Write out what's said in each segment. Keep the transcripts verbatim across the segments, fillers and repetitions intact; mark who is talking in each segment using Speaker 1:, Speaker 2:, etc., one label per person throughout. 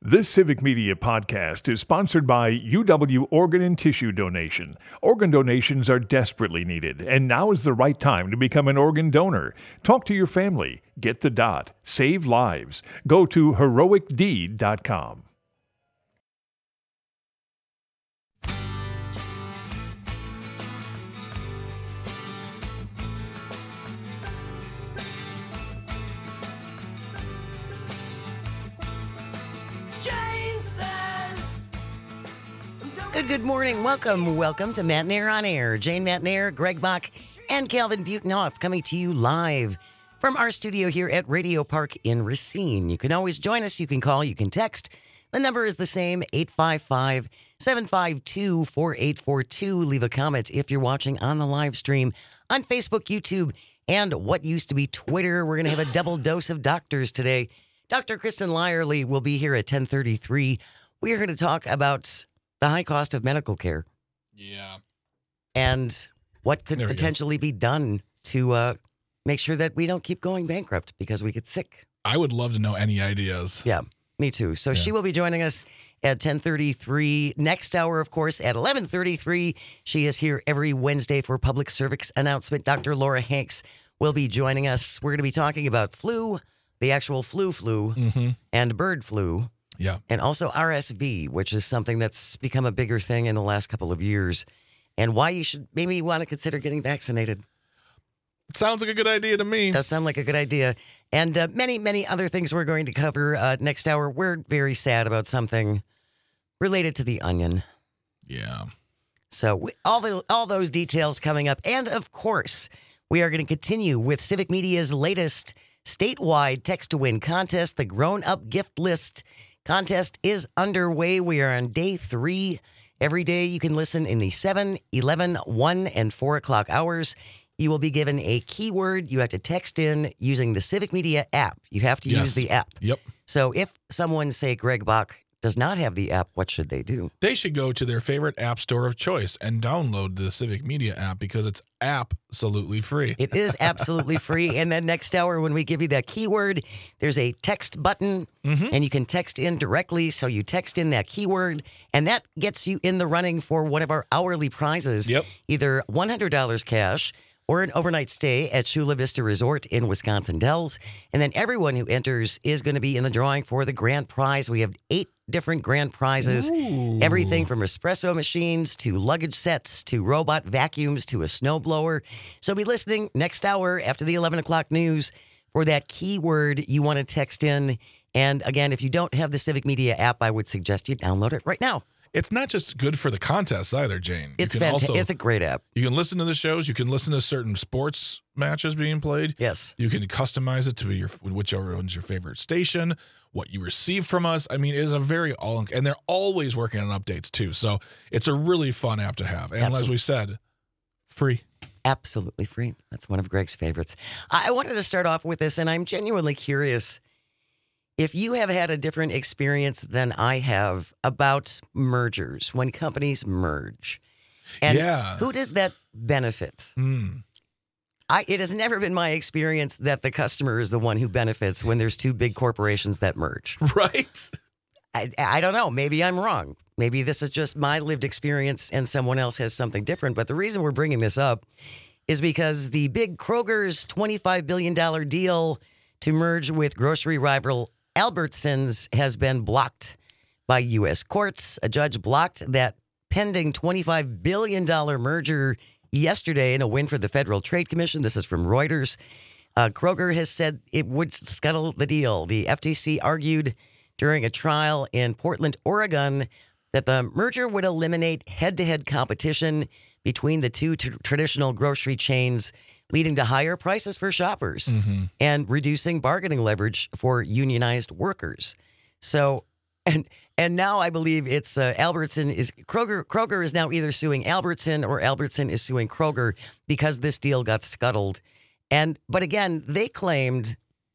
Speaker 1: This Civic Media podcast is sponsored by U W Organ and Tissue Donation. Organ donations are desperately needed, and now is the right time to become an organ donor. Talk to your family. Get the dot. Save lives. Go to heroic deed dot com.
Speaker 2: Good, good morning. Welcome, welcome to Matt Nair on Air. Jane Matt Nair, Greg Bach, and Calvin Butenhoff coming to you live from our studio here at Radio Park in Racine. You can always join us. You can call. You can text. The number is the same, eight five five, seven five two, four eight four two. Leave a comment if you're watching on the live stream on Facebook, YouTube, and what used to be Twitter. We're going to have a double dose of doctors today. Doctor Kristen Lyerly will be here at ten thirty-three. We are going to talk about the high cost of medical care.
Speaker 3: Yeah.
Speaker 2: And what could potentially go. be done to uh, make sure that we don't keep going bankrupt because we get sick.
Speaker 3: I would love to know any ideas.
Speaker 2: Yeah, me too. So yeah. She will be joining us at ten thirty-three. Next hour, of course, at eleven thirty-three. She is here every Wednesday for public service announcement. Doctor Laura Hanks will be joining us. We're going to be talking about flu, the actual flu flu,
Speaker 3: mm-hmm.
Speaker 2: and bird flu.
Speaker 3: Yeah.
Speaker 2: And also R S V, which is something that's become a bigger thing in the last couple of years, and why you should maybe want to consider getting vaccinated.
Speaker 3: It sounds like a good idea to me.
Speaker 2: Does sound like a good idea. And uh, many, many other things we're going to cover uh, next hour. We're very sad about something related to the onion.
Speaker 3: Yeah.
Speaker 2: So we, all the all those details coming up. And, of course, we are going to continue with Civic Media's latest statewide text-to-win contest, the Grown Up Gift List. Contest is underway. We are on day three. Every day you can listen in the seven, eleven, one, and four o'clock hours. You will be given a keyword. You have to text in using the Civic Media app. You have to
Speaker 3: yes.
Speaker 2: use the app.
Speaker 3: Yep.
Speaker 2: So if someone, say Greg Bach, does not have the app, what should they do?
Speaker 3: They should go to their favorite app store of choice and download the Civic Media app because it's absolutely free.
Speaker 2: It is absolutely free. And then next hour, when we give you that keyword, there's a text button,
Speaker 3: mm-hmm.
Speaker 2: and you can text in directly. So you text in that keyword, and that gets you in the running for one of our hourly prizes.
Speaker 3: Yep.
Speaker 2: Either one hundred dollars cash or an overnight stay at Chula Vista Resort in Wisconsin Dells. And then everyone who enters is going to be in the drawing for the grand prize. We have eight different grand prizes.
Speaker 3: Ooh.
Speaker 2: Everything from espresso machines to luggage sets to robot vacuums to a snowblower. So be listening next hour after the eleven o'clock news for that keyword you want to text in. And again, if you don't have the Civic Media app, I would suggest you download it right now.
Speaker 3: It's not just good for the contests either, Jane.
Speaker 2: It's
Speaker 3: you can
Speaker 2: fantastic.
Speaker 3: Also,
Speaker 2: it's a great app.
Speaker 3: You can listen to the shows. You can listen to certain sports matches being played.
Speaker 2: Yes.
Speaker 3: You can customize it to your whichever one's your favorite station, what you receive from us. I mean, it is a very all, and they're always working on updates too. So it's a really fun app to have. And
Speaker 2: Absolutely.
Speaker 3: as we said, free.
Speaker 2: Absolutely free. That's one of Greg's favorites. I wanted to start off with this, and I'm genuinely curious if you have had a different experience than I have about mergers, when companies merge. And
Speaker 3: yeah.
Speaker 2: who does that benefit?
Speaker 3: Mm.
Speaker 2: I, it has never been my experience that the customer is the one who benefits when there's two big corporations that merge.
Speaker 3: Right?
Speaker 2: I, I don't know. Maybe I'm wrong. Maybe this is just my lived experience and someone else has something different. But the reason we're bringing this up is because the big Kroger's twenty-five billion dollars deal to merge with grocery rival Albertsons has been blocked by U S courts. A judge blocked that pending twenty-five billion dollars merger yesterday in a win for the Federal Trade Commission. This is from Reuters. Uh, Kroger has said it would scuttle the deal. The F T C argued during a trial in Portland, Oregon, that the merger would eliminate head-to-head competition between the two t- traditional grocery chains, leading to higher prices for shoppers
Speaker 3: mm-hmm.
Speaker 2: and reducing bargaining leverage for unionized workers. So, and and now I believe it's uh, Albertson is Kroger. Kroger is now either suing Albertson or Albertson is suing Kroger because this deal got scuttled. And but again, they claimed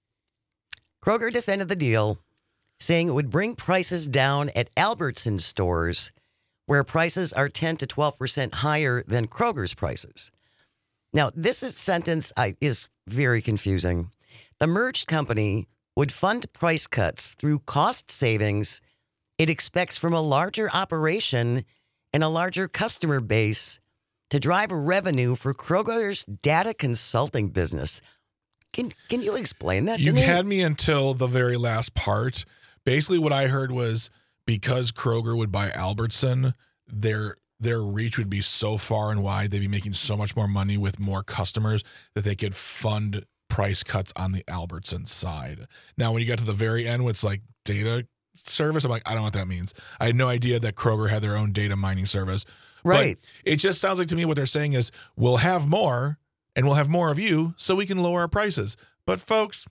Speaker 2: Kroger defended the deal, saying it would bring prices down at Albertson stores, where prices are ten to twelve percent higher than Kroger's prices. Now, this is, sentence I, is very confusing. The merged company would fund price cuts through cost savings it expects from a larger operation and a larger customer base to drive revenue for Kroger's data consulting business. Can can you explain that to
Speaker 3: You
Speaker 2: me?
Speaker 3: had me until the very last part. Basically, what I heard was because Kroger would buy Albertson, their their reach would be so far and wide, they'd be making so much more money with more customers that they could fund price cuts on the Albertson side. Now, when you got to the very end with like data service, I'm like, I don't know what that means. I had no idea that Kroger had their own data mining service.
Speaker 2: Right.
Speaker 3: But it just sounds like to me what they're saying is we'll have more and we'll have more of you so we can lower our prices. But folks,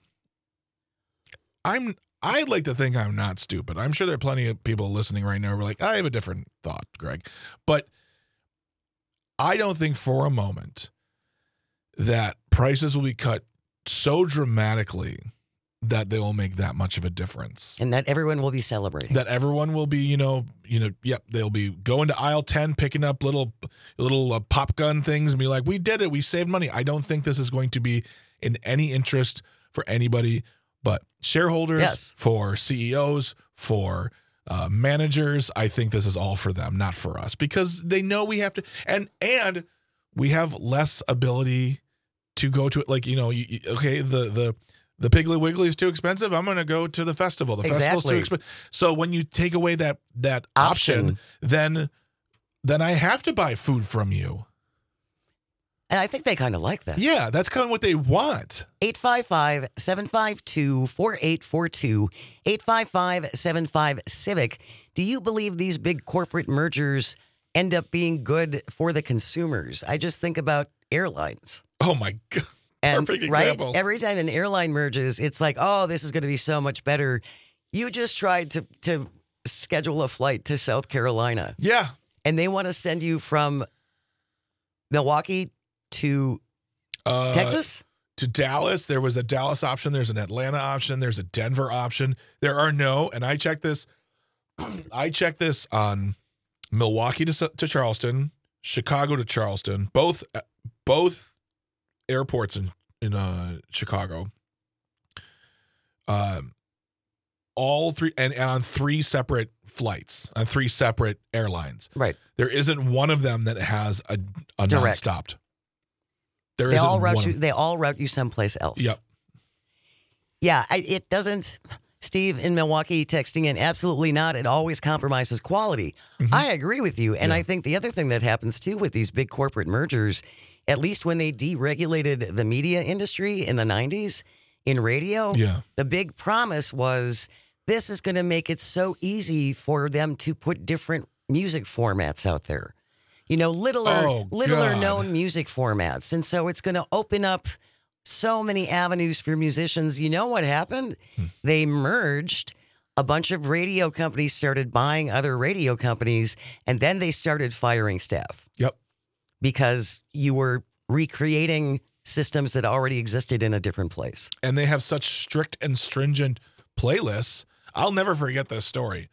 Speaker 3: I'm I'd like to think I'm not stupid. I'm sure there are plenty of people listening right now who are like, I have a different thought, Greg. But I don't think for a moment that prices will be cut so dramatically that they will make that much of a difference.
Speaker 2: And that everyone will be celebrating.
Speaker 3: That everyone will be, you know, you know, yep, they'll be going to aisle ten, picking up little little uh, pop gun things and be like, we did it, we saved money. I don't think this is going to be in any interest for anybody but shareholders,
Speaker 2: yes.
Speaker 3: for C E Os, for uh, managers. I think this is all for them, not for us, because they know we have to, and and we have less ability to go to it. Like, you know, you, you, okay, the the the Piggly Wiggly is too expensive. I'm going to go to the festival. The
Speaker 2: exactly.
Speaker 3: festival's too expensive. So when you take away that that option,
Speaker 2: option,
Speaker 3: then then I have to buy food from you.
Speaker 2: And I think they kind of like that.
Speaker 3: Yeah, that's kind of what they want.
Speaker 2: eight five five, seven five two, four eight four two, eight five five, seven five, CIVIC. Do you believe these big corporate mergers end up being good for the consumers? I just think about airlines.
Speaker 3: Oh, my God.
Speaker 2: And,
Speaker 3: Perfect
Speaker 2: right,
Speaker 3: example.
Speaker 2: every time an airline merges, it's like, oh, this is going to be so much better. You just tried to, to schedule a flight to South Carolina.
Speaker 3: Yeah.
Speaker 2: And they want to send you from Milwaukee to
Speaker 3: Uh,
Speaker 2: Texas?
Speaker 3: To Dallas. There was a Dallas option. There's an Atlanta option. There's a Denver option. There are no, and I checked this. I checked this on Milwaukee to, to Charleston, Chicago to Charleston, both both airports in in uh, Chicago. Um, all three and, and on three separate flights on three separate airlines.
Speaker 2: Right.
Speaker 3: There isn't one of them that has a, a
Speaker 2: Direct.
Speaker 3: non-stopped. There
Speaker 2: They
Speaker 3: isn't
Speaker 2: all route
Speaker 3: one
Speaker 2: you.
Speaker 3: of-
Speaker 2: They all route you someplace else.
Speaker 3: Yep.
Speaker 2: Yeah, I, it doesn't. Steve in Milwaukee texting in, absolutely not. It always compromises quality.
Speaker 3: Mm-hmm.
Speaker 2: I agree with you, and
Speaker 3: Yeah.
Speaker 2: I think the other thing that happens too with these big corporate mergers, at least when they deregulated the media industry in the nineties in radio,
Speaker 3: Yeah.
Speaker 2: the big promise was this is going to make it so easy for them to put different music formats out there. You know, littler,
Speaker 3: Oh,
Speaker 2: littler
Speaker 3: God.
Speaker 2: known music formats. And so it's going to open up so many avenues for musicians. You know what happened?
Speaker 3: Hmm.
Speaker 2: They merged. A bunch of radio companies started buying other radio companies, and then they started firing staff
Speaker 3: Yep.
Speaker 2: because you were recreating systems that already existed in a different place.
Speaker 3: And they have such strict and stringent playlists. I'll never forget this story.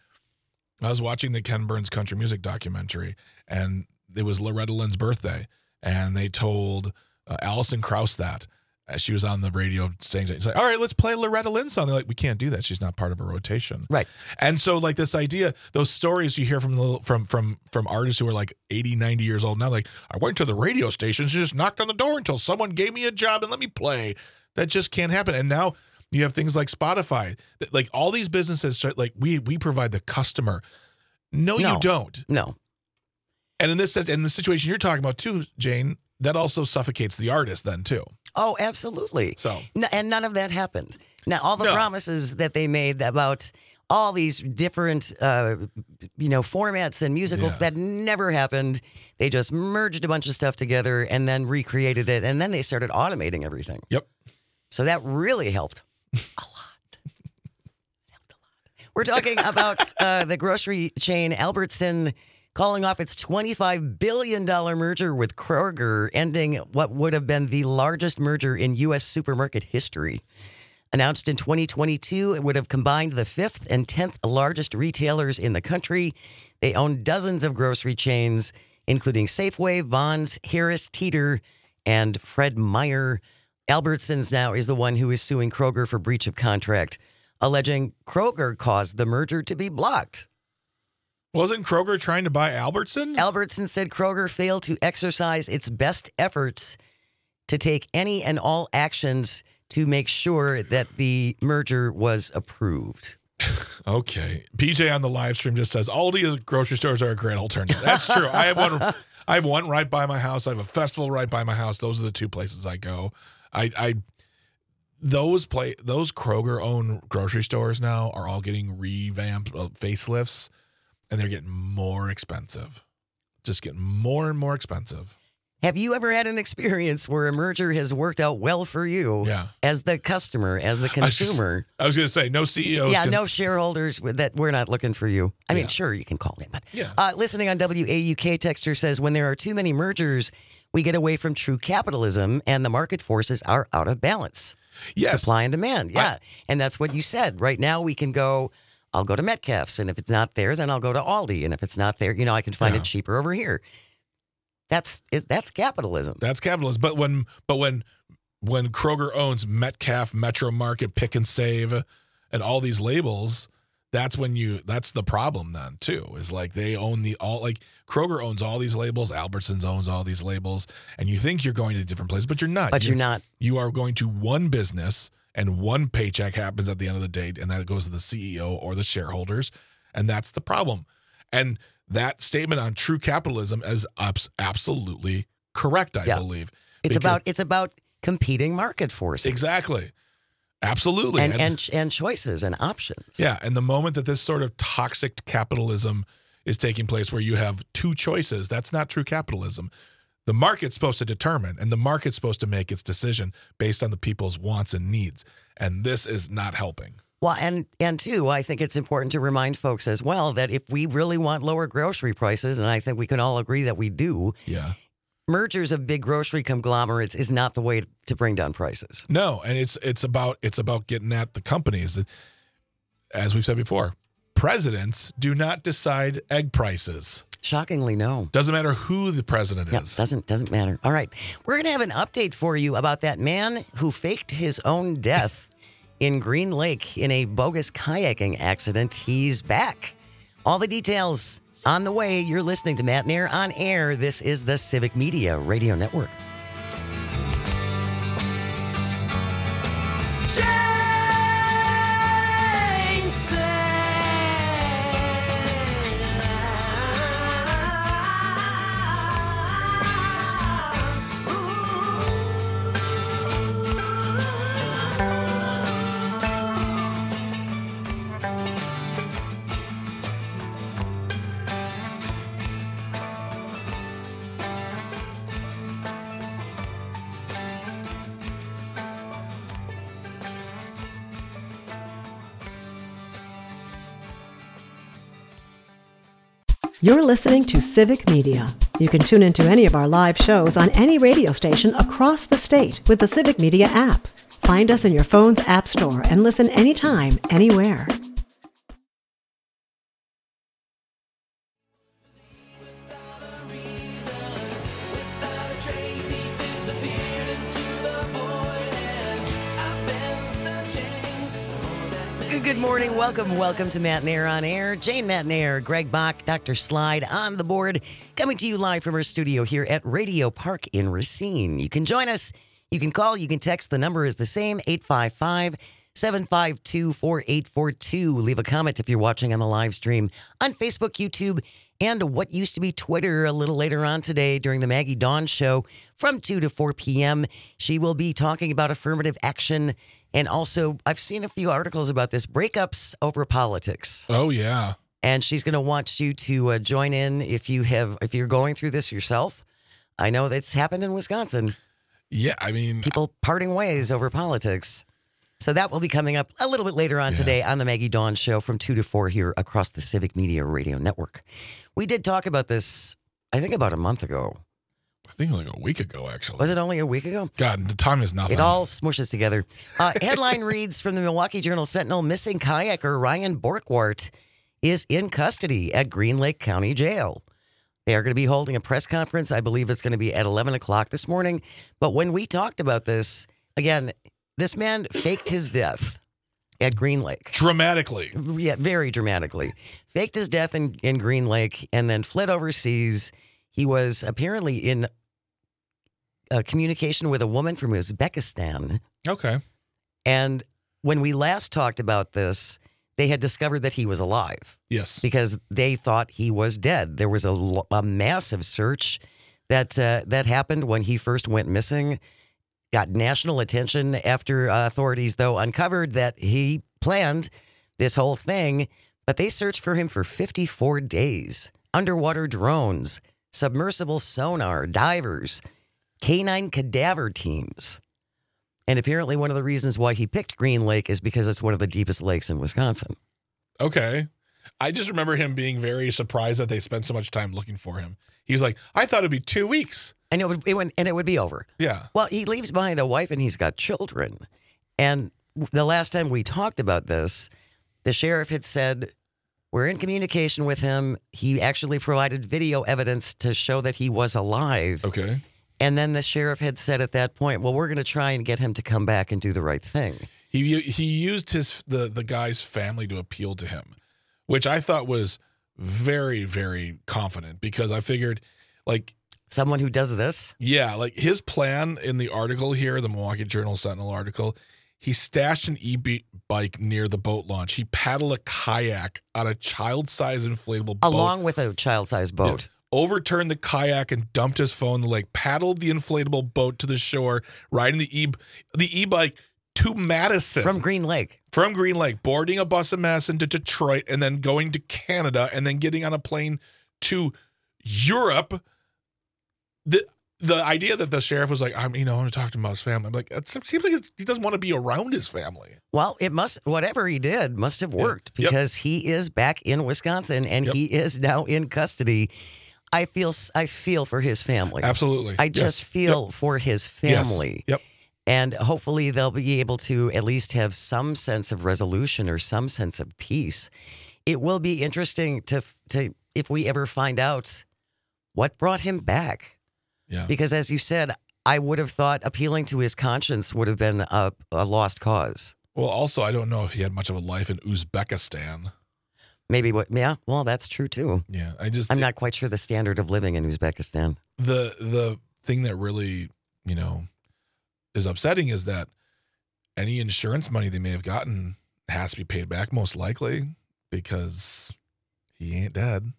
Speaker 3: I was watching the Ken Burns country music documentary, and it was Loretta Lynn's birthday, and they told uh, Alison Krauss that as she was on the radio saying, it's like, all right, let's play a Loretta Lynn song. They're like, we can't do that. She's not part of a rotation.
Speaker 2: Right.
Speaker 3: And so like this idea, those stories you hear from little, from from from artists who are like eighty, ninety years old now, like, I went to the radio station, she just knocked on the door until someone gave me a job and let me play. That just can't happen. And now you have things like Spotify, that, like all these businesses, like we we provide the customer. No,
Speaker 2: No.
Speaker 3: you don't.
Speaker 2: No.
Speaker 3: And in this in the situation you're talking about too, Jane, that also suffocates the artist then too.
Speaker 2: Oh, absolutely.
Speaker 3: So
Speaker 2: N- and none of that happened. Now, all the
Speaker 3: No.
Speaker 2: promises that they made about all these different, uh, you know, formats and musicals,
Speaker 3: Yeah.
Speaker 2: that never happened. They just merged a bunch of stuff together and then recreated it, and then they started automating everything.
Speaker 3: Yep.
Speaker 2: So that really helped a lot. Helped a lot. We're talking about uh, the grocery chain Albertson calling off its twenty-five billion dollars merger with Kroger, ending what would have been the largest merger in U S supermarket history. Announced in twenty twenty-two, it would have combined the fifth and tenth largest retailers in the country. They own dozens of grocery chains, including Safeway, Vons, Harris Teeter, and Fred Meyer. Albertsons now is the one who is suing Kroger for breach of contract, alleging Kroger caused the merger to be blocked.
Speaker 3: Wasn't Kroger trying to buy Albertson?
Speaker 2: Albertson said Kroger failed to exercise its best efforts to take any and all actions to make sure that the merger was approved.
Speaker 3: Okay. P J on the live stream just says Aldi grocery stores are a great alternative. That's true. I have one. I have one right by my house. I have a festival right by my house. Those are the two places I go. I, I those play those Kroger owned grocery stores now are all getting revamped uh, facelifts, and they're getting more expensive. Just getting more and more expensive.
Speaker 2: Have you ever had an experience where a merger has worked out well for you
Speaker 3: Yeah.
Speaker 2: as the customer, as the consumer?
Speaker 3: I was going to say, no C E Os.
Speaker 2: Yeah,
Speaker 3: can,
Speaker 2: no shareholders that we're not looking for you. I mean,
Speaker 3: Yeah.
Speaker 2: sure, you can call in, but
Speaker 3: Yeah.
Speaker 2: uh, listening on W A U K, texter says, when there are too many mergers, we get away from true capitalism and the market forces are out of balance.
Speaker 3: Yes.
Speaker 2: Supply and demand. Yeah.
Speaker 3: I-
Speaker 2: and that's what you said. Right now, we can go, I'll go to Metcalfe's, and if it's not there, then I'll go to Aldi. And if it's not there, you know, I can find
Speaker 3: Yeah.
Speaker 2: it cheaper over here. That's is that's capitalism.
Speaker 3: That's capitalism. But when but when when Kroger owns Metcalf, Metro Market, Pick and Save, and all these labels, that's when you that's the problem then too. Is like they own the all like Kroger owns all these labels, Albertsons owns all these labels, and you think you're going to different places, but you're not.
Speaker 2: But you're not.
Speaker 3: You are going to one business, and one paycheck happens at the end of the day, and that goes to the C E O or the shareholders, and that's the problem. And that statement on true capitalism is abs- absolutely correct, I
Speaker 2: Yeah.
Speaker 3: believe.
Speaker 2: It's
Speaker 3: Because-
Speaker 2: about it's about competing market forces.
Speaker 3: exactly, absolutely,
Speaker 2: And and and choices and options.
Speaker 3: yeah. And the moment that this sort of toxic capitalism is taking place, where you have two choices, that's not true capitalism. The market's supposed to determine, and the market's supposed to make its decision based on the people's wants and needs, and this is not helping.
Speaker 2: Well, and and two, I think it's important to remind folks as well that if we really want lower grocery prices, and I think we can all agree that we do,
Speaker 3: Yeah.
Speaker 2: mergers of big grocery conglomerates is not the way to bring down prices.
Speaker 3: No, and it's it's about it's about getting at the companies. As we've said before, presidents do not decide egg prices.
Speaker 2: Shockingly, no.
Speaker 3: Doesn't matter who the president
Speaker 2: Yep,
Speaker 3: is.
Speaker 2: doesn't doesn't matter. All right, we're gonna have an update for you about that man who faked his own death in Green Lake in a bogus kayaking accident. He's back. All the details on the way. You're listening to Matt Nair on air. This is the Civic Media Radio Network.
Speaker 4: You're listening to Civic Media. You can tune into any of our live shows on any radio station across the state with the Civic Media app. Find us in your phone's app store and listen anytime, anywhere.
Speaker 2: Good morning. Welcome. Welcome to Matt Nair on air. Jane Matt Nair, Greg Bach, Doctor Slide on the board, coming to you live from our studio here at Radio Park in Racine. You can join us. You can call. You can text. The number is the same, eight five five, seven five two, four eight four two. Leave a comment if you're watching on the live stream on Facebook, YouTube, and what used to be Twitter a little later on today during the Maggie Dawn show from two to four p.m. She will be talking about affirmative action. And also, I've seen a few articles about this, breakups over politics.
Speaker 3: Oh yeah.
Speaker 2: And she's going to want you to uh, join in if you have, if you're going through this yourself. I know that's happened in Wisconsin.
Speaker 3: Yeah, I mean,
Speaker 2: People parting ways over politics. So that will be coming up a little bit later on
Speaker 3: Yeah.
Speaker 2: today on the Maggie Dawn show from two to four here across the Civic Media Radio Network. We did talk about this, I think about a month ago.
Speaker 3: I think like a week ago actually.
Speaker 2: Was it only a week ago?
Speaker 3: God, the time is nothing.
Speaker 2: It all smushes together. Uh, headline reads from the Milwaukee Journal Sentinel, missing kayaker Ryan Borkwart is in custody at Green Lake County Jail. They are going to be holding a press conference. I believe it's going to be at eleven o'clock this morning. But when we talked about this, again, this man faked his death. at Green Lake.
Speaker 3: Dramatically.
Speaker 2: Yeah, very dramatically. Faked his death in, in Green Lake and then fled overseas. He was apparently in uh, communication with a woman from Uzbekistan.
Speaker 3: Okay.
Speaker 2: And when we last talked about this, they had discovered that he was alive
Speaker 3: Yes.
Speaker 2: because they thought he was dead. There was a, lo- a massive search that uh, that happened when he first went missing. Got national attention after uh, authorities, though, uncovered that he planned this whole thing, but they searched for him for fifty-four days. Underwater drones, submersible sonar, divers, canine cadaver teams. And apparently one of the reasons why he picked Green Lake is because it's one of the deepest lakes in Wisconsin.
Speaker 3: Okay. I just remember him being very surprised that they spent so much time looking for him. He was like, I thought it'd be two weeks.
Speaker 2: And it would, it would, and it would be over.
Speaker 3: Yeah.
Speaker 2: Well, he leaves behind a wife and he's got children. And the last time we talked about this, the sheriff had said, we're in communication with him. He actually provided video evidence to show that he was alive.
Speaker 3: Okay.
Speaker 2: And then the sheriff had said at that point, well, we're going to try and get him to come back and do the right thing.
Speaker 3: He he used his the the guy's family to appeal to him, which I thought was very, very confident because I figured, like,
Speaker 2: Someone who does this?
Speaker 3: yeah, like his plan in the article here, the Milwaukee Journal Sentinel article, he stashed an e-bike near the boat launch. He paddled a kayak on a child-sized inflatable boat.
Speaker 2: Along with a child-sized boat.
Speaker 3: Yeah. Overturned the kayak and dumped his phone in the lake, paddled the inflatable boat to the shore, riding the e the e-bike to Madison.
Speaker 2: From Green Lake.
Speaker 3: From Green Lake, boarding a bus in Madison to Detroit, and then going to Canada, and then getting on a plane to Europe. The the idea that the sheriff was like, I'm, you know, I'm going to talk to him about his family. I'm like, it seems like he doesn't want to be around his family.
Speaker 2: Well, it must, whatever he did must have worked
Speaker 3: Yep.
Speaker 2: because he is back in Wisconsin and
Speaker 3: Yep.
Speaker 2: he is now in custody. I feel, I feel for his family.
Speaker 3: Absolutely.
Speaker 2: I just
Speaker 3: Yes.
Speaker 2: feel
Speaker 3: Yep.
Speaker 2: for his
Speaker 3: Yes.
Speaker 2: family.
Speaker 3: Yep.
Speaker 2: And hopefully they'll be able to at least have some sense of resolution or some sense of peace. It will be interesting to, to if we ever find out what brought him back.
Speaker 3: Yeah.
Speaker 2: Because as you said, I would have thought appealing to his conscience would have been a, a lost cause.
Speaker 3: Well, also, I don't know if he had much of a life in Uzbekistan.
Speaker 2: Maybe what? Yeah, well, that's true too.
Speaker 3: Yeah, I just
Speaker 2: I'm not quite sure the standard of living in Uzbekistan.
Speaker 3: the the thing that really, you know, is upsetting is that any insurance money they may have gotten has to be paid back most likely because he ain't dead.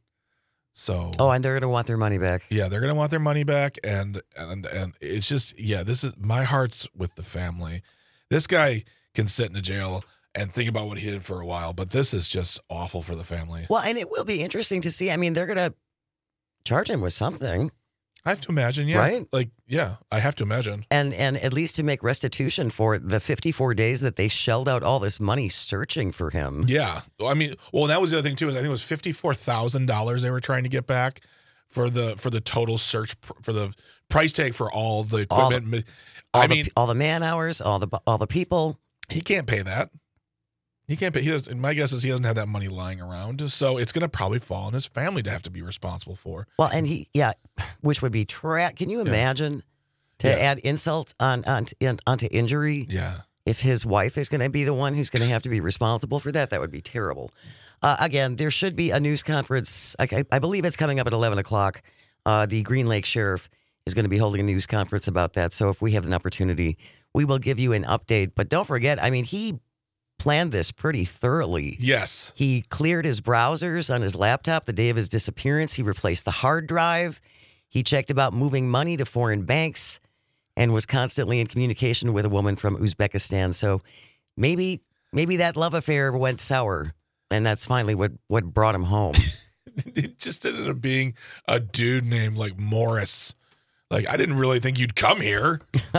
Speaker 3: So
Speaker 2: Oh, and they're going to want their money back.
Speaker 3: yeah, they're gonna want their money back, and and and it's just yeah, this is my heart's with the family. This guy can sit in a jail and think about what he did for a while, but this is just awful for the family.
Speaker 2: Well, and it will be interesting to see. I mean, they're going to charge him with something,
Speaker 3: I have to imagine, yeah,
Speaker 2: Right?
Speaker 3: like yeah, I have to imagine.
Speaker 2: and and at least to make restitution for the fifty-four days that they shelled out all this money searching for him.
Speaker 3: Yeah, I mean, well, that was the other thing too. Is I think it was fifty four thousand dollars they were trying to get back for the for the total search pr- for the price tag for all the
Speaker 2: All the-
Speaker 3: equipment.
Speaker 2: All
Speaker 3: I
Speaker 2: the,
Speaker 3: mean,
Speaker 2: all the man hours, all the all the people.
Speaker 3: he can't pay that. He can't pay. He does. And my guess is he doesn't have that money lying around, so it's going to probably fall on his family to have to be responsible for.
Speaker 2: Well, and he, yeah, which would be tra- Can you imagine to
Speaker 3: Yeah.
Speaker 2: add insult on, on onto injury?
Speaker 3: Yeah.
Speaker 2: If his wife is going to be the one who's going to have to be responsible for that, that would be terrible. Uh, again, there should be a news conference. I, I believe it's coming up at eleven o'clock. Uh, the Green Lake Sheriff is going to be holding a news conference about that. So if we have an opportunity, we will give you an update. But don't forget, I mean, he planned this pretty thoroughly.
Speaker 3: Yes.
Speaker 2: He cleared his browsers on his laptop the day of his disappearance. He replaced the hard drive. He checked about moving money to foreign banks and was constantly in communication with a woman from Uzbekistan. So maybe maybe that love affair went sour, and that's finally what, what brought him home.
Speaker 3: It just ended up being a dude named like Morris. Like, I didn't really think you'd come here.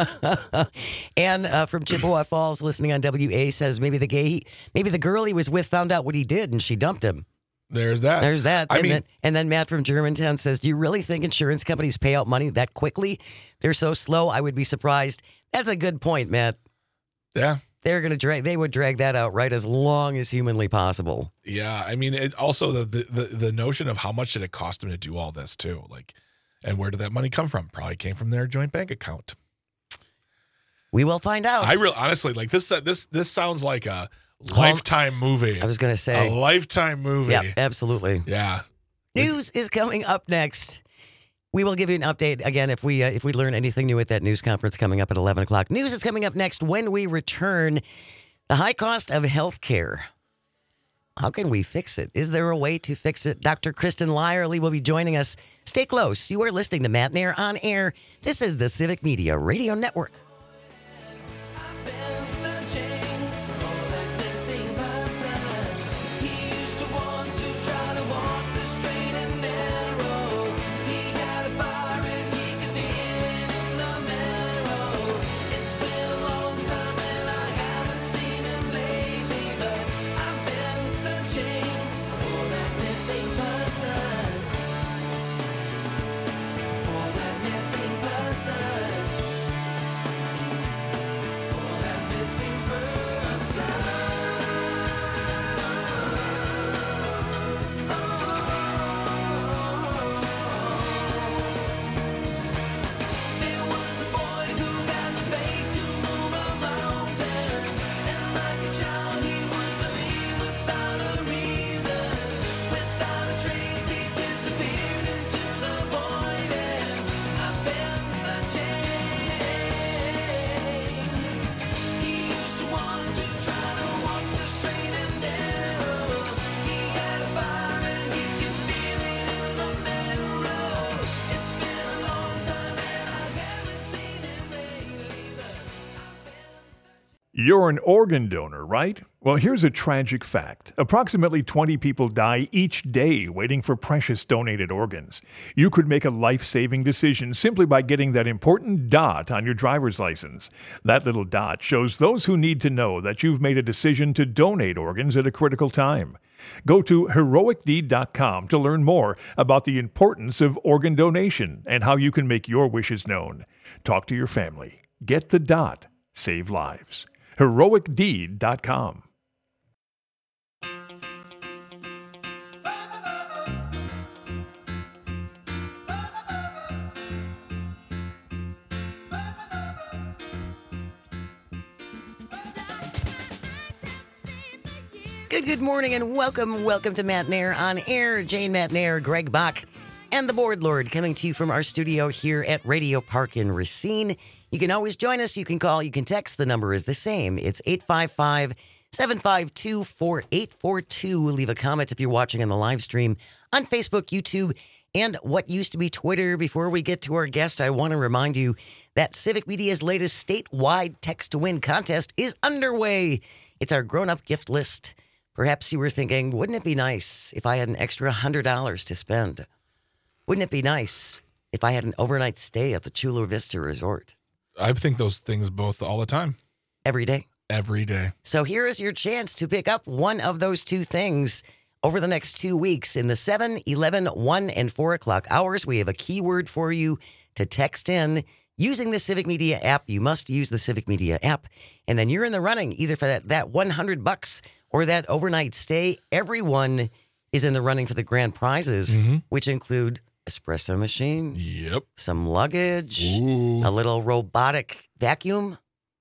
Speaker 2: And uh, from Chippewa Falls, listening on W A, says maybe the gay, maybe the girl he was with found out what he did and she dumped him.
Speaker 3: There's that.
Speaker 2: There's that.
Speaker 3: I
Speaker 2: and,
Speaker 3: mean-
Speaker 2: then, and then Matt from Germantown says, do you really think insurance companies pay out money that quickly? They're so slow, I would be surprised. That's a good point, Matt.
Speaker 3: Yeah.
Speaker 2: They're going to drag, they would drag that out right as long as humanly possible.
Speaker 3: Yeah. I mean, it also the, the, the, the notion of how much did it cost him to do all this too? Like, and where did that money come from? Probably came from their joint bank account.
Speaker 2: We will find out.
Speaker 3: I real honestly like this. This this sounds like a Lifetime movie.
Speaker 2: I was going to say.
Speaker 3: A Lifetime movie.
Speaker 2: Yeah, absolutely.
Speaker 3: Yeah.
Speaker 2: News is coming up next. We will give you an update again if we uh, if we learn anything new at that news conference coming up at eleven o'clock. News is coming up next when we return. The high cost of health care. How can we fix it? Is there a way to fix it? Doctor Kristen Lyerly will be joining us. Stay close. You are listening to Matt Nair on Air. This is the Civic Media Radio Network.
Speaker 1: You're an organ donor, right? Well, here's a tragic fact. Approximately twenty people die each day waiting for precious donated organs. You could make a life-saving decision simply by getting that important dot on your driver's license. That little dot shows those who need to know that you've made a decision to donate organs at a critical time. Go to heroic deed dot com to learn more about the importance of organ donation and how you can make your wishes known. Talk to your family. Get the dot. Save lives. heroic deed dot com.
Speaker 2: Good, good morning and welcome, welcome to Matt Nair on Air. Jane Matt Nair, Greg Bach, and the Board Lord coming to you from our studio here at Radio Park in Racine. You can always join us. You can call. You can text. The number is the same. It's eight five five, seven five two, four eight four two. Leave a comment if you're watching on the live stream on Facebook, YouTube, and what used to be Twitter. Before we get to our guest, I want to remind you that Civic Media's latest statewide text-to-win contest is underway. It's our grown-up gift list. Perhaps you were thinking, wouldn't it be nice if I had an extra one hundred dollars to spend? Wouldn't it be nice if I had an overnight stay at the Chula Vista Resort?
Speaker 3: I think those things both all the time.
Speaker 2: Every day?
Speaker 3: Every day.
Speaker 2: So here is your chance to pick up one of those two things over the next two weeks. In the seven, eleven, one, and four o'clock hours, we have a keyword for you to text in using the Civic Media app. You must use the Civic Media app. And then you're in the running either for that, that one hundred bucks or that overnight stay. Everyone is in the running for the grand prizes, mm-hmm. which include espresso machine,
Speaker 3: yep,
Speaker 2: some luggage,
Speaker 3: Ooh.
Speaker 2: a little robotic vacuum,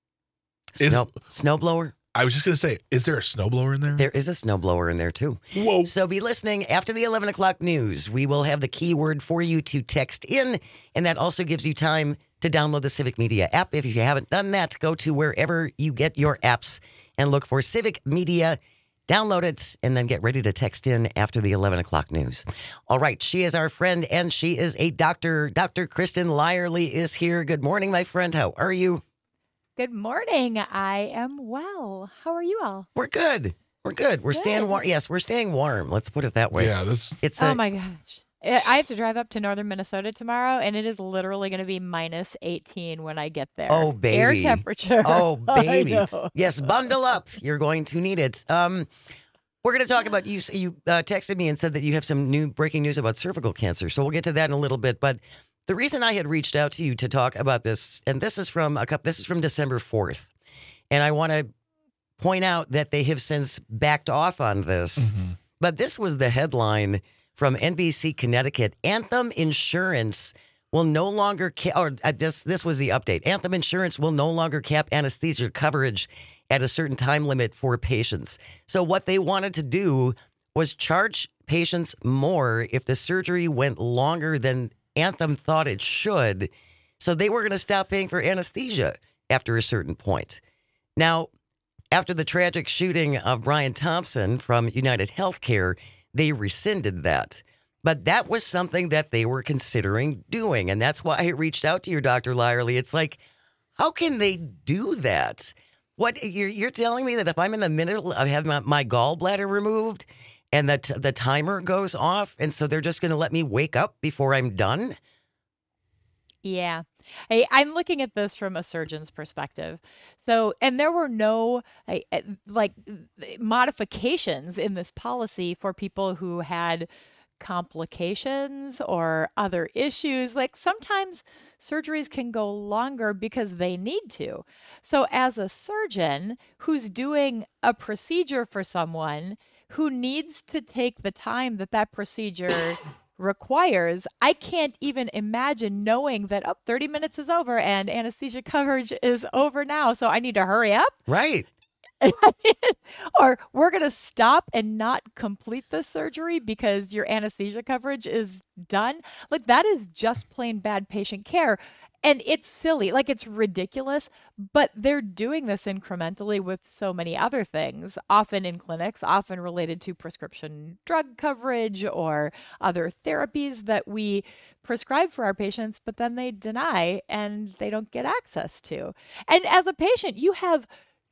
Speaker 2: snow, snowblower.
Speaker 3: I was just going to say, is there a snowblower in there?
Speaker 2: There is a snowblower in there, too.
Speaker 3: Whoa.
Speaker 2: So be listening after the eleven o'clock news. We will have the keyword for you to text in, and that also gives you time to download the Civic Media app. If you haven't done that, go to wherever you get your apps and look for Civic Media. Download it, and then get ready to text in after the eleven o'clock news. All right, she is our friend, and she is a doctor. Doctor Kristen Lyerly is here. Good morning, my friend. How are you?
Speaker 5: Good morning. I am well. How are you all?
Speaker 2: We're good. We're good. We're
Speaker 5: Good.
Speaker 2: staying warm. Yes, we're staying warm. Let's put it that way.
Speaker 3: Yeah, this.
Speaker 2: It's
Speaker 5: Oh
Speaker 2: a,
Speaker 5: my gosh. I I have to drive up to northern Minnesota tomorrow, and it is literally going to be minus eighteen when I get there.
Speaker 2: Oh, baby.
Speaker 5: Air temperature.
Speaker 2: Oh, baby.
Speaker 5: I know.
Speaker 2: Yes, bundle up. You're going to need it. Um, we're going to talk about, you You uh, texted me and said that you have some new breaking news about cervical cancer. So we'll get to that in a little bit. But the reason I had reached out to you to talk about this, and this is from a couple, this is from December fourth. And I want to point out that they have since backed off on this.
Speaker 3: Mm-hmm.
Speaker 2: But this was the headline from N B C Connecticut. Anthem Insurance will no longer cap, or uh, this, this was the update. Anthem Insurance will no longer cap anesthesia coverage at a certain time limit for patients. So what they wanted to do was charge patients more if the surgery went longer than Anthem thought it should. So they were going to stop paying for anesthesia after a certain point. Now, after the tragic shooting of Brian Thompson from United Healthcare, they rescinded that. But that was something that they were considering doing. And that's why I reached out to you, Doctor Lyerly. It's like, how can they do that? What you're, you're telling me that if I'm in the middle of having my, my gallbladder removed and that the timer goes off, and so they're just going to let me wake up before I'm done?
Speaker 5: Yeah. Hey, I'm looking at this from a surgeon's perspective. So, and there were no I- I- like modifications in this policy for people who had complications or other issues. Like sometimes surgeries can go longer because they need to. So, as a surgeon who's doing a procedure for someone who needs to take the time that that procedure requires, I can't even imagine knowing that, oh, thirty minutes is over and anesthesia coverage is over now, so I need to hurry up.
Speaker 2: Right.
Speaker 5: Or we're going to stop and not complete the surgery because your anesthesia coverage is done. Like that is just plain bad patient care. And it's silly, like it's ridiculous, but they're doing this incrementally with so many other things, often in clinics, often related to prescription drug coverage or other therapies that we prescribe for our patients, but then they deny and they don't get access to. And as a patient, you have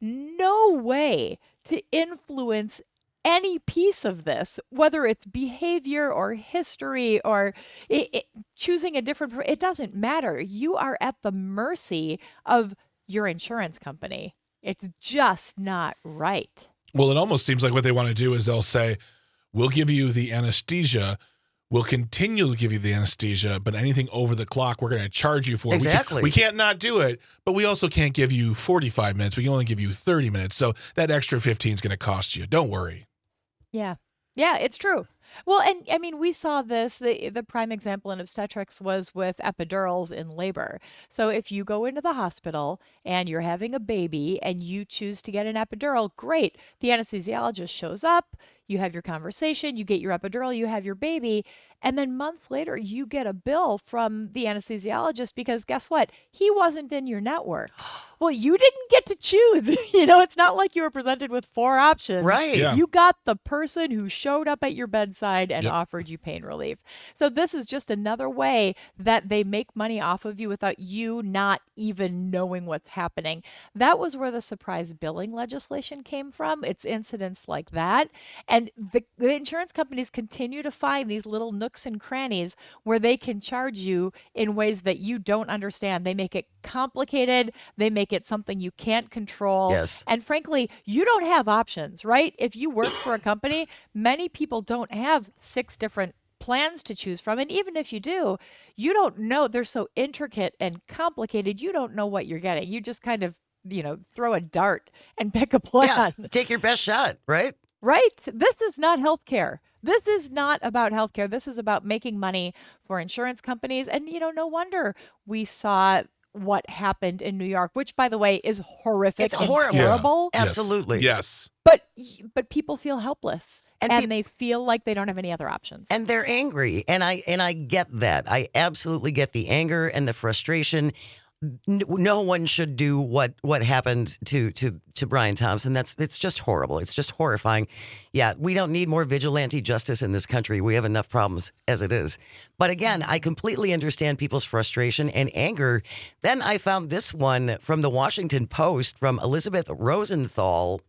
Speaker 5: no way to influence any piece of this, whether it's behavior or history or it, it, choosing a different, it doesn't matter. You are at the mercy of your insurance company. It's just not right.
Speaker 3: Well, it almost seems like what they want to do is they'll say, we'll give you the anesthesia. We'll continue to give you the anesthesia, but anything over the clock, we're going to charge you for.
Speaker 2: Exactly.
Speaker 3: We, can, we can't not do it, but we also can't give you forty-five minutes. We can only give you thirty minutes. So that extra fifteen is going to cost you. Don't worry.
Speaker 5: Yeah. Yeah, it's true. Well, and I mean, we saw this, the, the prime example in obstetrics was with epidurals in labor. So if you go into the hospital and you're having a baby and you choose to get an epidural, great. The anesthesiologist shows up, you have your conversation, you get your epidural, you have your baby, and then months later you get a bill from the anesthesiologist because guess what? He wasn't in your network. Well, you didn't get to choose. You know, it's not like you were presented with four options.
Speaker 2: Right.
Speaker 3: Yeah.
Speaker 5: You got the person who showed up at your bedside and
Speaker 3: Yep.
Speaker 5: offered you pain relief. So this is just another way that they make money off of you without you not even knowing what's happening. That was where the surprise billing legislation came from. It's incidents like that. And the, the insurance companies continue to find these little nooks and crannies where they can charge you in ways that you don't understand. They make it complicated. They make it something you can't control.
Speaker 2: Yes.
Speaker 5: And frankly, you don't have options, right? If you work for a company, many people don't have six different plans to choose from. And even if you do, you don't know. They're so intricate and complicated. You don't know what you're getting. You just kind of, you know, throw a dart and pick a plan.
Speaker 2: Yeah. Take your best shot, right?
Speaker 5: Right? This is not healthcare. This is not about healthcare. This is about making money for insurance companies. And, you know, no wonder we saw what happened in New York, which, by the way, is horrific
Speaker 2: It's
Speaker 5: and
Speaker 2: horrible.
Speaker 5: terrible.
Speaker 2: Yeah. Absolutely.
Speaker 3: Yes.
Speaker 5: But but people feel helpless
Speaker 2: And
Speaker 5: and,
Speaker 2: peop-
Speaker 5: they feel like they don't have any other options.
Speaker 2: And they're angry, and I and I get that. I absolutely get the anger and the frustration. N- No one should do what what happened to to to Brian Thompson. That's it's just horrible. It's just horrifying. Yeah, we don't need more vigilante justice in this country. We have enough problems as it is. But again, I completely understand people's frustration and anger. Then I found this one from the Washington Post from Elizabeth Rosenthal.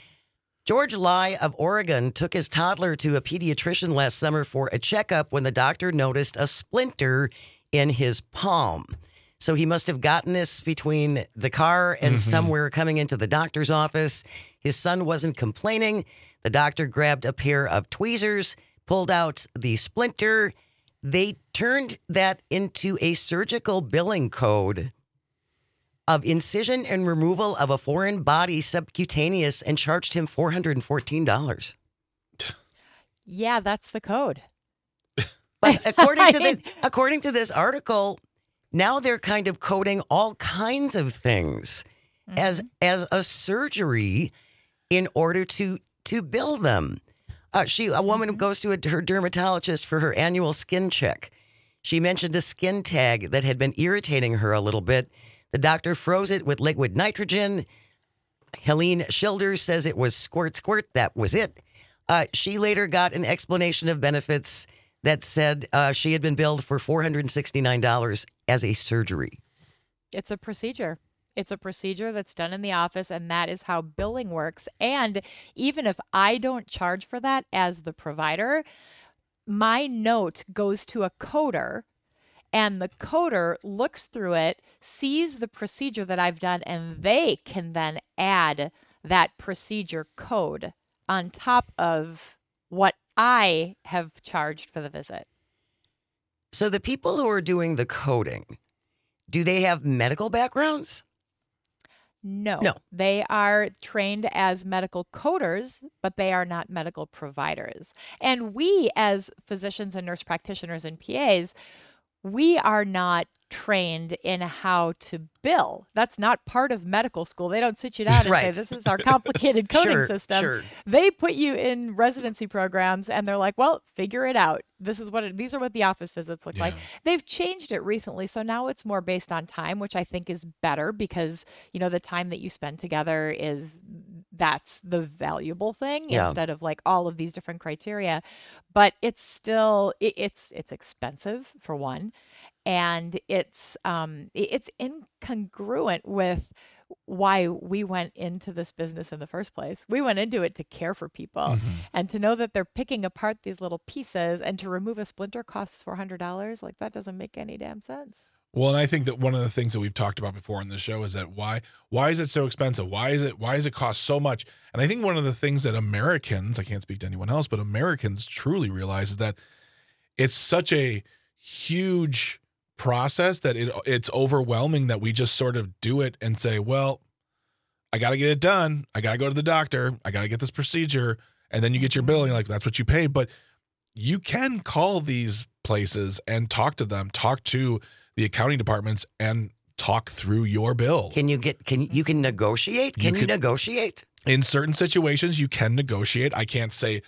Speaker 2: George Lai of Oregon took his toddler to a pediatrician last summer for a checkup when the doctor noticed a splinter in his palm. So he must have gotten this between the car and
Speaker 3: Mm-hmm.
Speaker 2: somewhere coming into the doctor's office. His son wasn't complaining. The doctor grabbed a pair of tweezers, pulled out the splinter. They turned that into a surgical billing code of incision and removal of a foreign body subcutaneous and charged him four hundred fourteen dollars.
Speaker 5: Yeah, that's the code.
Speaker 2: But according to
Speaker 5: I
Speaker 2: the
Speaker 5: mean-
Speaker 2: according to this article, now they're kind of coding all kinds of things. as as a surgery in order to to bill them. Uh, she a woman
Speaker 5: Mm-hmm.
Speaker 2: goes to a, her dermatologist for her annual skin check. She mentioned a skin tag that had been irritating her a little bit. The doctor froze it with liquid nitrogen. Helene Schilders says it was squirt, squirt. That was it. Uh, she later got an explanation of benefits that said uh, she had been billed for four hundred sixty-nine dollars as a surgery.
Speaker 5: It's a procedure. It's a procedure that's done in the office, and that is how billing works. And even if I don't charge for that as the provider, my note goes to a coder, and the coder looks through it, sees the procedure that I've done, and they can then add that procedure code on top of what I have charged for the visit.
Speaker 2: So the people who are doing the coding, do they have medical backgrounds?
Speaker 5: No.
Speaker 2: No.
Speaker 5: They are trained as medical coders, but they are not medical providers. And we, as physicians and nurse practitioners and P As, we are not trained in how to bill. That's not part of medical school. They don't sit you down and
Speaker 2: Right.
Speaker 5: say, this is our complicated coding
Speaker 2: Sure,
Speaker 5: system.
Speaker 2: sure.
Speaker 5: They put you in residency programs and they're like, well, figure it out. This is what it, these are what the office visits look like.
Speaker 3: Yeah.
Speaker 5: They've changed it recently. So now it's more based on time, which I think is better because, you know, the time that you spend together is that's the valuable thing
Speaker 2: Yeah.
Speaker 5: instead of like all of these different criteria. But it's still, it, it's, it's expensive for one. And it's um i- it's incongruent with why we went into this business in the first place. We went into it to care for people,
Speaker 3: Mhm.
Speaker 5: and to know that they're picking apart these little pieces and to remove a splinter costs four hundred dollars. Like that doesn't make any damn sense.
Speaker 3: Well, and I think that one of the things that we've talked about before on this show is that why why is it so expensive? Why is it why does it cost so much? And I think one of the things that Americans, I can't speak to anyone else, but Americans truly realize is that it's such a huge process that it it's overwhelming that we just sort of do it and say, well, I got to get it done. I got to go to the doctor. I got to get this procedure. And then you get your bill and you're like, that's what you paid. But you can call these places and talk to them, talk to the accounting departments and talk through your bill.
Speaker 2: Can you get, can you can negotiate?
Speaker 3: You
Speaker 2: Can you,
Speaker 3: could-
Speaker 2: negotiate?
Speaker 3: In certain situations, you can negotiate. I can't say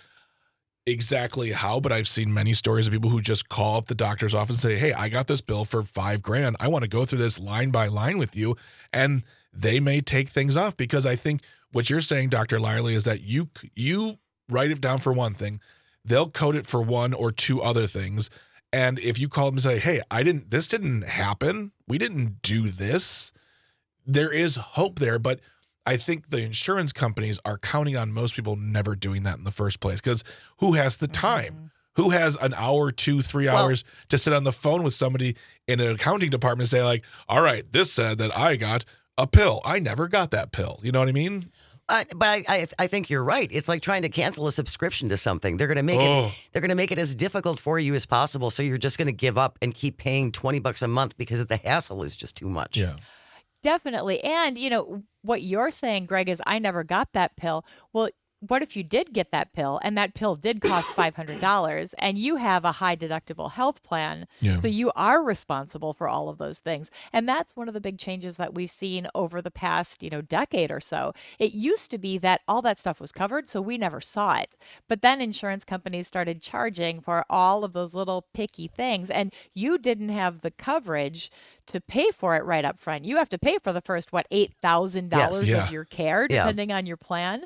Speaker 3: exactly how, but I've seen many stories of people who just call up the doctor's office and say, hey, I got this bill for five grand. I want to go through this line by line with you. And they may take things off because I think what you're saying, Doctor Lyerly, is that you you write it down for one thing. They'll code it for one or two other things. And if you call them and say, hey, I didn't, this didn't happen. We didn't do this. There is hope there, but I think the insurance companies are counting on most people never doing that in the first place because who has the time? Who has an hour, two, three
Speaker 2: Well-
Speaker 3: hours to sit on the phone with somebody in an accounting department and say like, all right, this said that I got a pill. I never got that pill. You know what I mean?
Speaker 2: Uh, but I, I I think you're right. It's like trying to cancel a subscription to something. They're going to make
Speaker 3: Oh.
Speaker 2: it they're going to make it as difficult for you as possible. So you're just going to give up and keep paying twenty bucks a month because the hassle is just too much.
Speaker 3: Yeah.
Speaker 5: Definitely. And, you know, what you're saying, Greg, is I never got that pill. Well, what if you did get that pill and that pill did cost five hundred dollars and you have a high deductible health plan?
Speaker 3: Yeah.
Speaker 5: So you are responsible for all of those things. And that's one of the big changes that we've seen over the past, you know, decade or so. It used to be that all that stuff was covered, so we never saw it. But then insurance companies started charging for all of those little picky things, and you didn't have the coverage to pay for it right up front. You have to pay for the first, what, eight thousand dollars
Speaker 3: Yes. Yeah.
Speaker 5: of your care,
Speaker 2: Yeah.
Speaker 5: depending on your plan.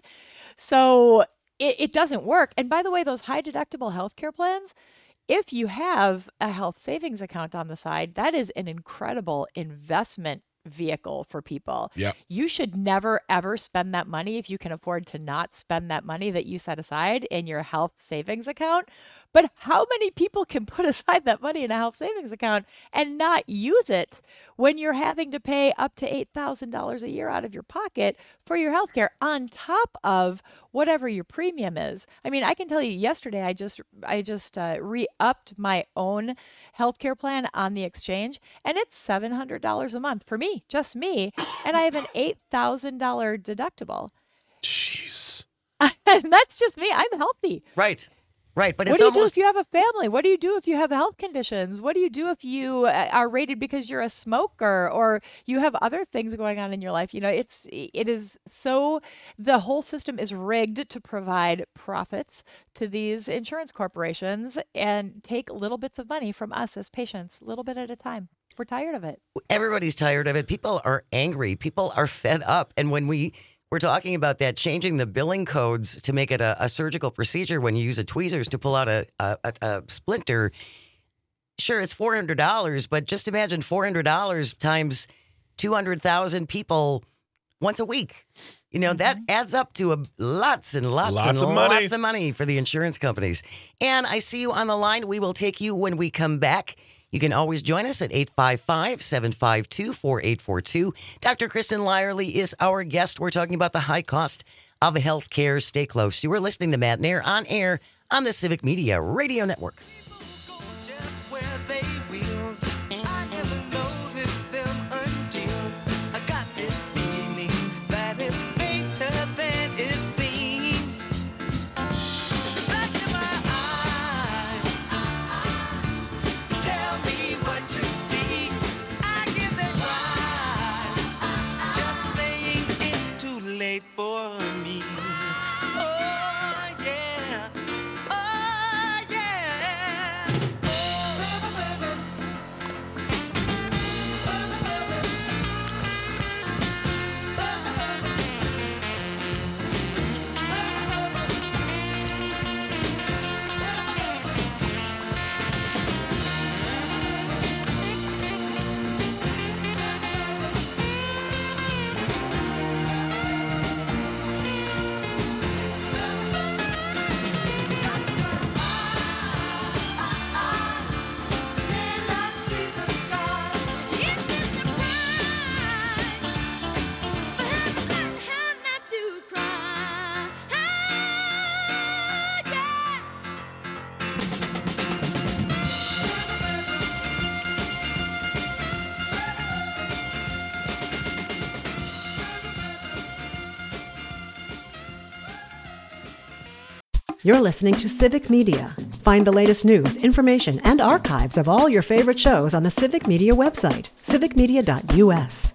Speaker 5: So it, it doesn't work. And by the way, those high deductible healthcare plans, if you have a health savings account on the side, that is an incredible investment vehicle for people.
Speaker 3: Yep.
Speaker 5: You should never, ever spend that money if you can afford to not spend that money that you set aside in your health savings account. But how many people can put aside that money in a health savings account and not use it when you're having to pay up to eight thousand dollars a year out of your pocket for your health care on top of whatever your premium is? I mean, I can tell you yesterday, I just, I just uh, re-upped my own healthcare plan on the exchange, and it's seven hundred dollars a month for me, just me. And I have an eight thousand dollars deductible.
Speaker 3: Jeez.
Speaker 5: And that's just me. I'm healthy.
Speaker 2: Right. Right, but
Speaker 5: What
Speaker 2: it's
Speaker 5: do you do
Speaker 2: almost
Speaker 5: if you have a family? What do you do if you have health conditions? What do you do if you uh, are rated because you're a smoker or you have other things going on in your life? You know, it's it is so the whole system is rigged to provide profits to these insurance corporations and take little bits of money from us as patients, little bit at a time. We're tired of it.
Speaker 2: everybody's tired of it. People are angry. People are fed up. And when we we're talking about that, changing the billing codes to make it a, a surgical procedure when you use a tweezers to pull out a, a, a, a splinter, sure, it's four hundred dollars, but just imagine four hundred dollars times two hundred thousand people once a week. You know, that adds up to a, lots and lots,
Speaker 3: Lots
Speaker 2: and
Speaker 3: of money.
Speaker 2: lots of money for the insurance companies. And I see you on the line. We will take you when we come back. You can always join us at eight five five, seven five two, four eight four two. Doctor Kristen Lyerly is our guest. We're talking about the high cost of health care. Stay close. You are listening to Matt and Air on air on the Civic Media Radio Network.
Speaker 6: For me. Oh, yeah. Oh, yeah.
Speaker 4: You're listening to Civic Media. Find the latest news, information, and archives of all your favorite shows on the Civic Media website, civic media dot u s.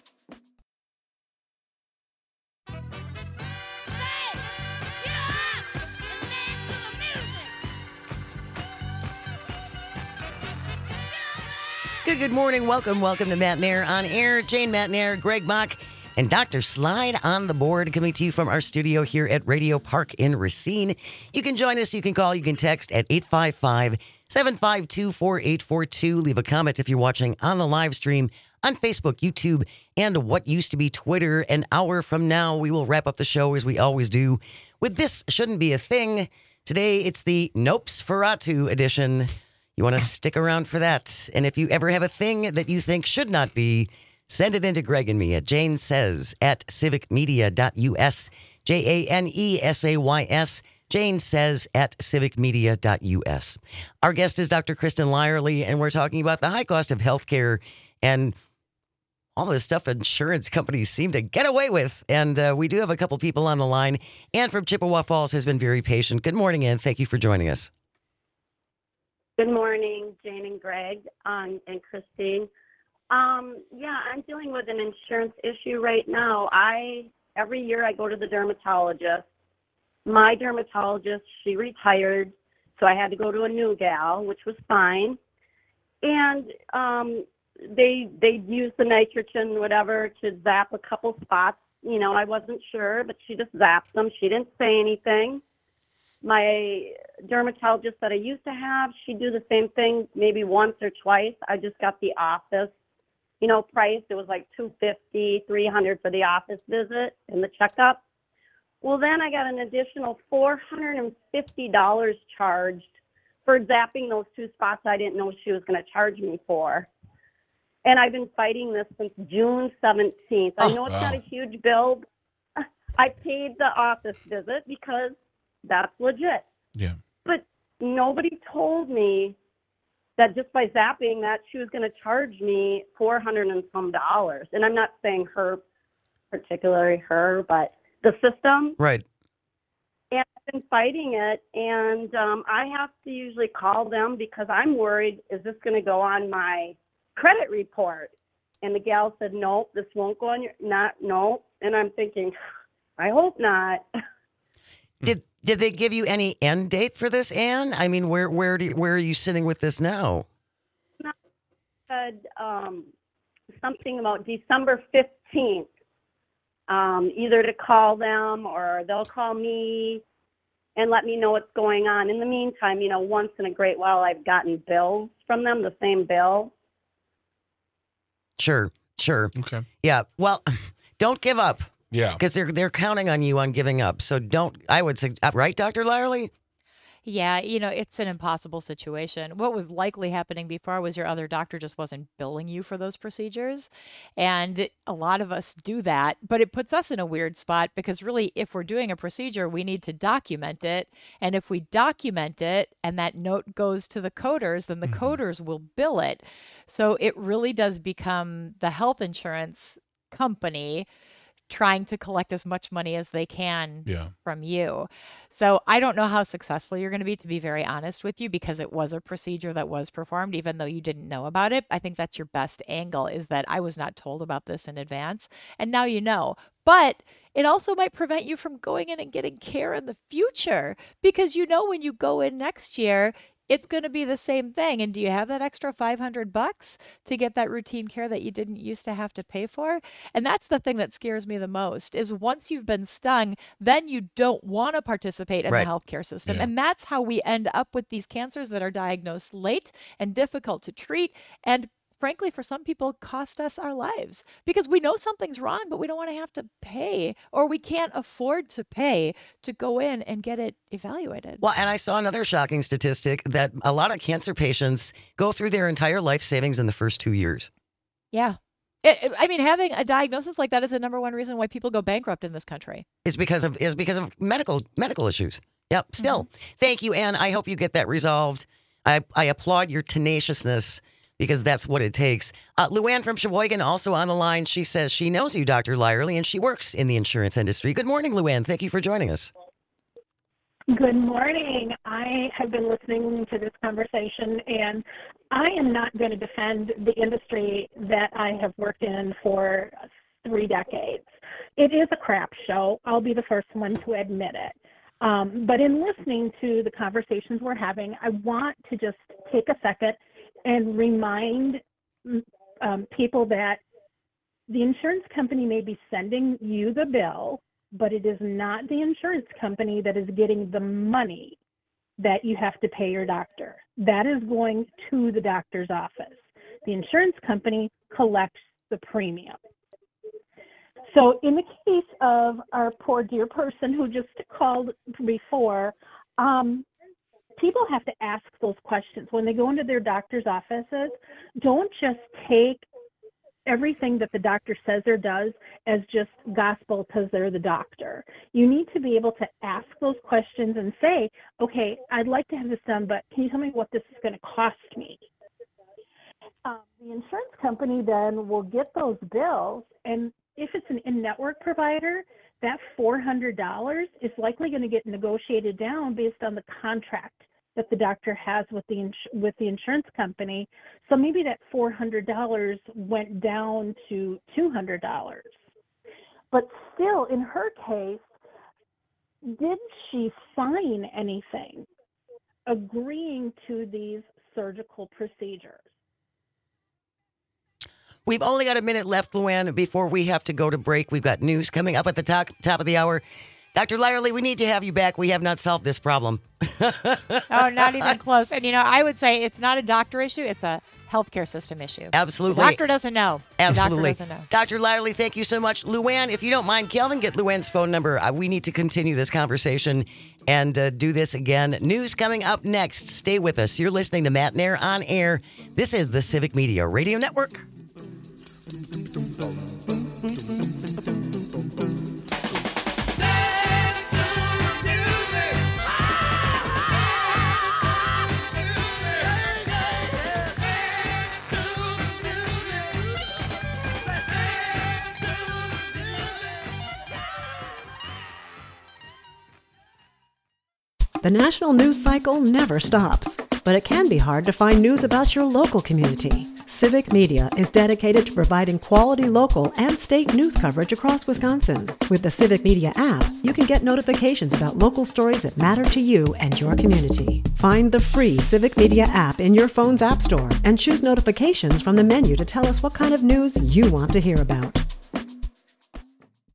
Speaker 2: Good, good morning. Welcome, welcome to Matt and Air on air. Jane Matt and Air, Greg Mock, and Doctor Slide on the board, coming to you from our studio here at Radio Park in Racine. You can join us, you can call, you can text at eight five five, seven five two, four eight four two. Leave a comment if you're watching on the live stream on Facebook, YouTube, and what used to be Twitter. An hour from now, we will wrap up the show as we always do with This Shouldn't Be a Thing. Today, it's the Nopes Ferratu edition. You want to stick around for that. And if you ever have a thing that you think should not be, send it in to Greg and me at Jane Says at civic media dot u s. J A N E S A Y S. Jane Says at civic media dot u s. Our guest is Doctor Kristen Lyerly, and we're talking about the high cost of healthcare and all this stuff insurance companies seem to get away with. And uh, we do have a couple people on the line. Ann from Chippewa Falls has been very patient. Good morning, Ann. Thank you for joining us.
Speaker 7: Good morning, Jane and Greg um, and Christine. Um, yeah, I'm dealing with an insurance issue right now. I every year I go to the dermatologist. My dermatologist, she retired, so I had to go to a new gal, which was fine. And um, they they used the nitrogen, whatever, to zap a couple spots. You know, I wasn't sure, but she just zapped them. She didn't say anything. My dermatologist that I used to have, she'd do the same thing maybe once or twice. I just got the office, you know, price. It was like two hundred fifty dollars, three hundred dollars for the office visit and the checkup. Well, then I got an additional four hundred fifty dollars charged for zapping those two spots I didn't know she was going to charge me for. And I've been fighting this since June seventeenth. I know it's
Speaker 3: wow.
Speaker 7: not a huge bill. I paid the office visit because that's legit.
Speaker 3: Yeah.
Speaker 7: But nobody told me that just by zapping that she was going to charge me four hundred and some dollars. And I'm not saying her, particularly her, but the system.
Speaker 2: Right.
Speaker 7: And been fighting it, and um, I have to usually call them because I'm worried, is this going to go on my credit report? And the gal said, nope, this won't go on your, not, no. And I'm thinking, I hope not.
Speaker 2: Did did they give you any end date for this, Ann? I mean, where where do you, where are you sitting with this now?
Speaker 7: Said um, something about December fifteenth, um, either to call them or they'll call me and let me know what's going on. In the meantime, you know, once in a great while I've gotten bills from them, the same bill.
Speaker 2: Sure, sure.
Speaker 3: Okay.
Speaker 2: Yeah. Well, don't give up
Speaker 3: Yeah.
Speaker 2: because they're they're counting on you on giving up. So don't. I would say, right, Doctor Lyerly?
Speaker 5: Yeah, you know, it's an impossible situation. What was likely happening before was your other doctor just wasn't billing you for those procedures. And a lot of us do that, but it puts us in a weird spot because really, if we're doing a procedure, we need to document it. And if we document it and that note goes to the coders, then the
Speaker 3: Mhm.
Speaker 5: coders will bill it. So it really does become the health insurance company trying to collect as much money as they can
Speaker 3: Yeah.
Speaker 5: from you. So I don't know how successful you're going to be, to be very honest with you, because it was a procedure that was performed, even though you didn't know about it. I think that's your best angle, is that I was not told about this in advance, and now you know. But it also might prevent you from going in and getting care in the future, because you know when you go in next year, it's going to be the same thing. And do you have that extra five hundred bucks to get that routine care that you didn't used to have to pay for? And that's the thing that scares me the most, is once you've been stung, then you don't want to participate in
Speaker 2: Right.
Speaker 5: the healthcare system.
Speaker 3: Yeah.
Speaker 5: And that's how we end up with these cancers that are diagnosed late and difficult to treat. And frankly, for some people, cost us our lives because we know something's wrong, but we don't want to have to pay, or we can't afford to pay to go in and get it evaluated.
Speaker 2: Well, and I saw another shocking statistic that a lot of cancer patients go through their entire life savings in the first two years.
Speaker 5: Yeah. It, it- I mean, having a diagnosis like that is the number one reason why people go bankrupt in this country.
Speaker 2: Is because of is because of medical medical issues. Yep. Still, thank you, Ann. I hope you get that resolved. I I applaud your tenaciousness because that's what it takes. Uh, Luann from Sheboygan also on the line. She says she knows you, Doctor Lyerly, and she works in the insurance industry. Good morning, Luann. Thank you for joining us.
Speaker 8: Good morning. I have been listening to this conversation, and I am not going to defend the industry that I have worked in for three decades. It is a crap show. I'll be the first one to admit it. Um, but in listening to the conversations we're having, I want to just take a second and remind um, people that the insurance company may be sending you the bill, but it is not the insurance company that is getting the money that you have to pay your doctor. That is going to the doctor's office. The insurance company collects the premium. So in the case of our poor dear person who just called before, um, people have to ask those questions. When they go into their doctor's offices, don't just take everything that the doctor says or does as just gospel because they're the doctor. You need to be able to ask those questions and say, okay, I'd like to have this done, but can you tell me what this is going to cost me? Um, the insurance company then will get those bills, and if it's an in-network provider, that four hundred dollars is likely going to get negotiated down based on the contract that the doctor has with the ins- with the insurance company. So maybe that four hundred dollars went down to two hundred dollars. But still, in her case, did she sign anything agreeing to these surgical procedures?
Speaker 2: We've only got a minute left, Luann, before we have to go to break. We've got news coming up at the top, top of the hour. Doctor Lyerly, we need to have you back. We have not solved this problem.
Speaker 5: Oh, not even close. And, you know, I would say it's not a doctor issue. It's a healthcare system issue.
Speaker 2: Absolutely.
Speaker 5: The doctor doesn't know.
Speaker 2: Absolutely.
Speaker 5: The doctor doesn't know.
Speaker 2: Doctor Lyerly, thank you so much. Luann, if you don't mind, Kelvin, get Luann's phone number. Uh, we need to continue this conversation and uh, do this again. News coming up next. Stay with us. You're listening to Matt Nair on Air. This is the Civic Media Radio Network.
Speaker 4: The national news cycle never stops, but it can be hard to find news about your local community. Civic Media is dedicated to providing quality local and state news coverage across Wisconsin. With the Civic Media app, you can get notifications about local stories that matter to you and your community. Find the free Civic Media app in your phone's app store and choose notifications from the menu to tell us what kind of news you want to hear about.